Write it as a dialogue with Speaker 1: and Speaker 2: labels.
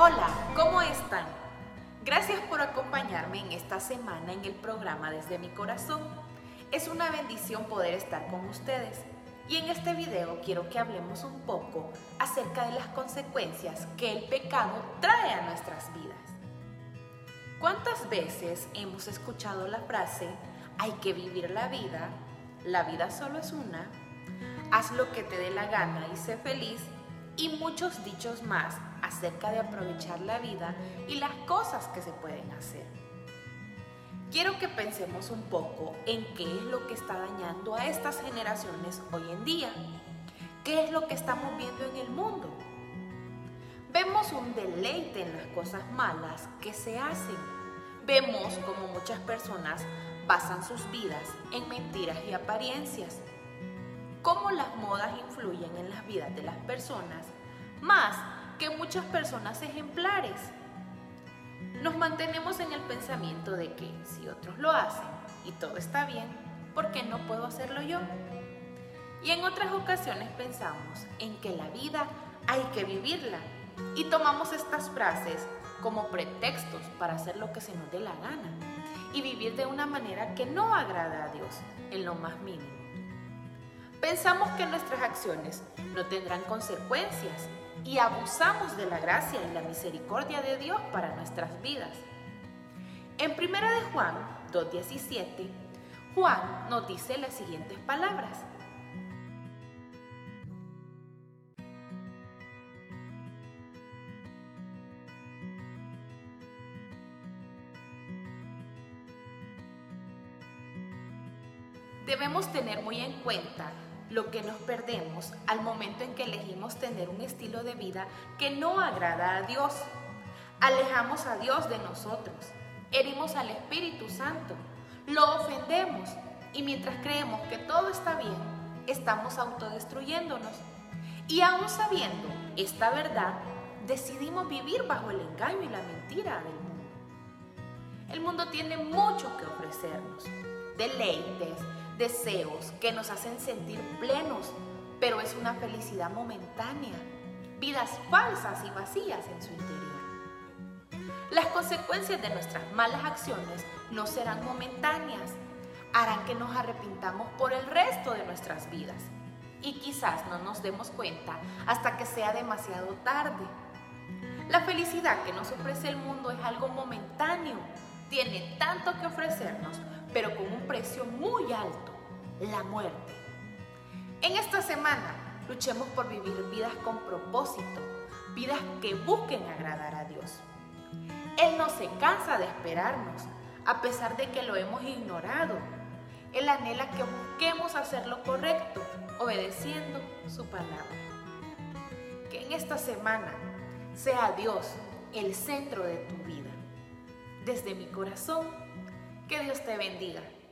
Speaker 1: Hola, ¿cómo están? Gracias por acompañarme en esta semana en el programa Desde mi Corazón. Es una bendición poder estar con ustedes y en este video quiero que hablemos un poco acerca de las consecuencias que el pecado trae a nuestras vidas. ¿Cuántas veces hemos escuchado la frase, hay que vivir la vida solo es una, haz lo que te dé la gana y sé feliz, y muchos dichos más acerca de aprovechar la vida y las cosas que se pueden hacer? Quiero que pensemos un poco en qué es lo que está dañando a estas generaciones hoy en día. ¿Qué es lo que estamos viendo en el mundo? Vemos un deleite en las cosas malas que se hacen. Vemos como muchas personas basan sus vidas en mentiras y apariencias. Cómo las modas influyen en las vidas de las personas, más que muchas personas ejemplares. Nos mantenemos en el pensamiento de que si otros lo hacen y todo está bien, ¿por qué no puedo hacerlo yo? Y en otras ocasiones pensamos en que la vida hay que vivirla y tomamos estas frases como pretextos para hacer lo que se nos dé la gana y vivir de una manera que no agrada a Dios en lo más mínimo. Pensamos que nuestras acciones no tendrán consecuencias y abusamos de la gracia y la misericordia de Dios para nuestras vidas. En 1 de Juan 2:17, Juan nos dice las siguientes palabras. Debemos tener muy en cuenta lo que nos perdemos al momento en que elegimos tener un estilo de vida que no agrada a Dios. Alejamos a Dios de nosotros, herimos al Espíritu Santo, lo ofendemos y mientras creemos que todo está bien, estamos autodestruyéndonos. Y aún sabiendo esta verdad, decidimos vivir bajo el engaño y la mentira del mundo. El mundo tiene mucho que ofrecernos, deleites, deseos que nos hacen sentir plenos, pero es una felicidad momentánea, vidas falsas y vacías en su interior. Las consecuencias de nuestras malas acciones no serán momentáneas, harán que nos arrepintamos por el resto de nuestras vidas y quizás no nos demos cuenta hasta que sea demasiado tarde. La felicidad que nos ofrece el mundo es algo momentáneo, tiene tanto que ofrecernos, pero con un precio muy alto, la muerte. En esta semana, luchemos por vivir vidas con propósito, vidas que busquen agradar a Dios. Él no se cansa de esperarnos, a pesar de que lo hemos ignorado. Él anhela que busquemos hacer lo correcto, obedeciendo su palabra. Que en esta semana sea Dios el centro de tu vida. Desde mi corazón, que Dios te bendiga.